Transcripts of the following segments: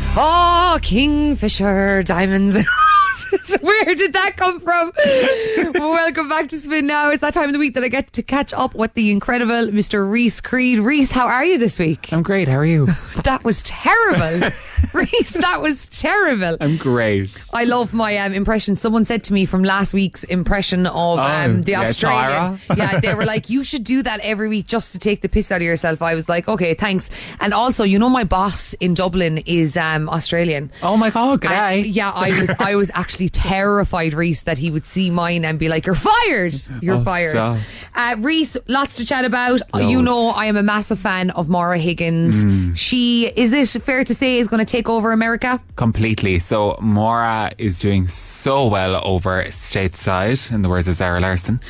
Oh, Kingfisher, diamonds and roses. Where did that come from? Welcome back to Spin Now. It's that time of the week that I get to catch up with the incredible Mr. Reese Creed. Reese, how are you this week? I'm great. How are you? That was terrible. Reese, that was terrible. I'm great. I love my impression. Someone said to me from last week's impression of the Australian. Yeah, they were like, you should do that every week just to take the piss out of yourself. I was like, okay, thanks. And also, you know, my boss in Dublin is Australian. Oh my God, g'day. Yeah, I was actually terrified, Reese, that he would see mine and be like, you're fired. You're fired. Reese, lots to chat about. Loads. You know, I am a massive fan of Maura Higgins. She, is it fair to say, is going to take over America? Completely. So Maura is doing so well over stateside, in the words of Zara Larson.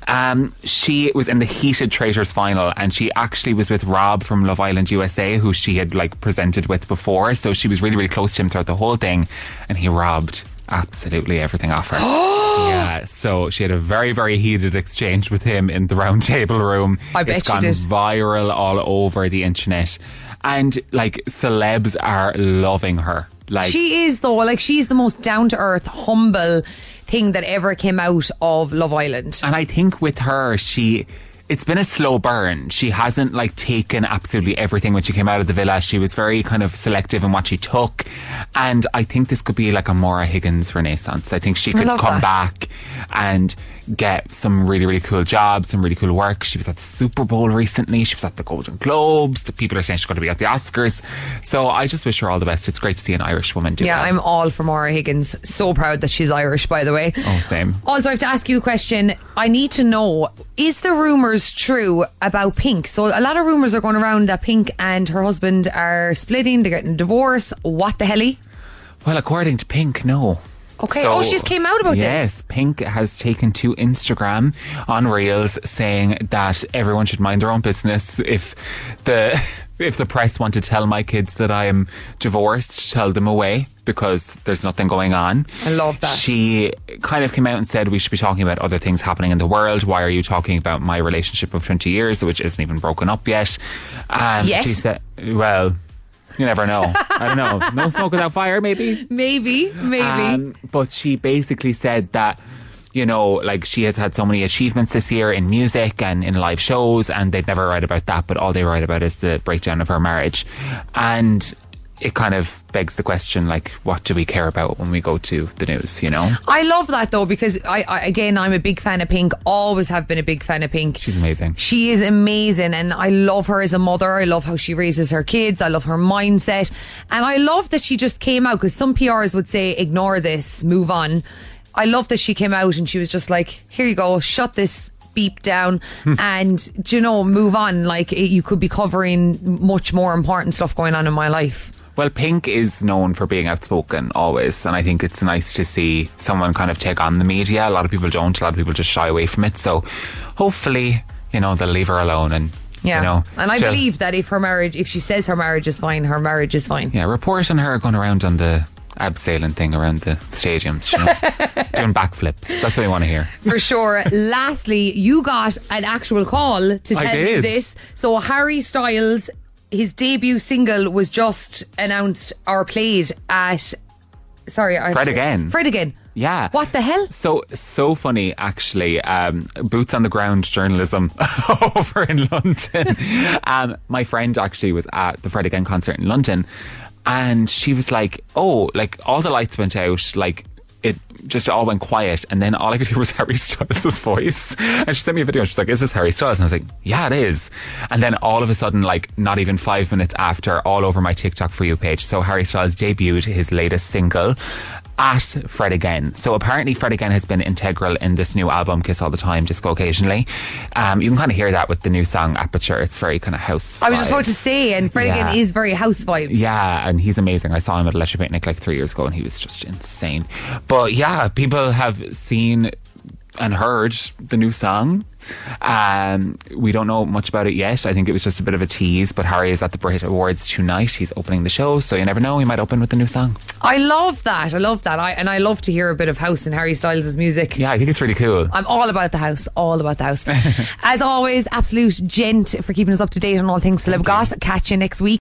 She was in the heated Traitors final, and she actually was with Rob from Love Island USA, who she had like presented with before. So she was really, really close to him throughout the whole thing, and he robbed absolutely everything off her. Yeah, so she had a very, very heated exchange with him in the round table room. I bet it's gone viral all over the internet. And like celebs are loving her. Like, she is, though, like she's the most down to earth, humble thing that ever came out of Love Island. And I think with her, it's been a slow burn. She hasn't like taken absolutely everything when she came out of the villa. She was very kind of selective in what she took. And I think this could be like a Maura Higgins renaissance. I think she could come back and get some really, really cool jobs, some really cool work. She was at the Super Bowl recently. She was at the Golden Globes. The people are saying she's going to be at the Oscars. So I just wish her all the best. It's great to see an Irish woman do that. I'm all for Maura Higgins. So proud that she's Irish, by the way. Oh, same. Also, I have to ask you a question. I need to know, is the rumours true about Pink? So a lot of rumours are going around that Pink and her husband are splitting, they're getting a divorce. What the helly? Well, according to Pink, no. Okay. So, she's came out about this. Yes, Pink has taken to Instagram on Reels saying that everyone should mind their own business. If the press want to tell my kids that I am divorced, tell them away, because there's nothing going on. I love that. She kind of came out and said we should be talking about other things happening in the world. Why are you talking about my relationship of 20 years, which isn't even broken up yet? Yes. She said, well, you never know. I don't know. No smoke without fire, maybe? Maybe. But she basically said that, you know, like she has had so many achievements this year in music and in live shows, and they'd never write about that, but all they write about is the breakdown of her marriage. And it kind of begs the question, like, what do we care about when we go to the news, you know? I love that, though, because I'm a big fan of Pink. Always have been a big fan of Pink. She's amazing. She is amazing, and I love her as a mother. I love how she raises her kids. I love her mindset, and I love that she just came out, because some PRs would say ignore this, move on. I love that she came out and she was just like, here you go, shut this beep down and, you know, move on. Like, you could be covering much more important stuff going on in my life. Well, Pink is known for being outspoken always, and I think it's nice to see someone kind of take on the media. A lot of people don't. A lot of people just shy away from it. So hopefully, you know, they'll leave her alone and, yeah. You know, and I believe that if she says her marriage is fine, her marriage is fine. Yeah, report on her going around on the abseiling thing around the stadiums, you know, doing backflips. That's what we want to hear. For sure. Lastly, you got an actual call to tell me this. So Harry Styles, his debut single was just announced or played at Fred Again. Yeah. What the hell? So funny, actually. Boots on the ground journalism over in London. My friend actually was at the Fred Again concert in London, and she was like, oh, like all the lights went out, like it just all went quiet, and then all I could hear was Harry Styles' voice. And she sent me a video and she's like, is this Harry Styles? And I was like, yeah, it is. And then all of a sudden, like not even 5 minutes after, all over my TikTok For You page, so Harry Styles debuted his latest single at Fred Again. So apparently Fred Again has been integral in this new album, Kiss All the Time, Disco Occasionally. You can kind of hear that with the new song Aperture. It's very kind of house vibes. I was just about to say, and Fred Again is very house vibes. Yeah, and he's amazing. I saw him at a Leisure Picnic like 3 years ago and he was just insane. But yeah, people have seen and heard the new song. We don't know much about it yet. I think it was just a bit of a tease, but Harry is at the Brit Awards tonight. He's opening the show, so you never know, he might open with the new song. I love that. I love to hear a bit of house in Harry Styles' music. Yeah, I think it's really cool. I'm all about the house. As always, absolute gent for keeping us up to date on all things celeb goss. Catch you next week.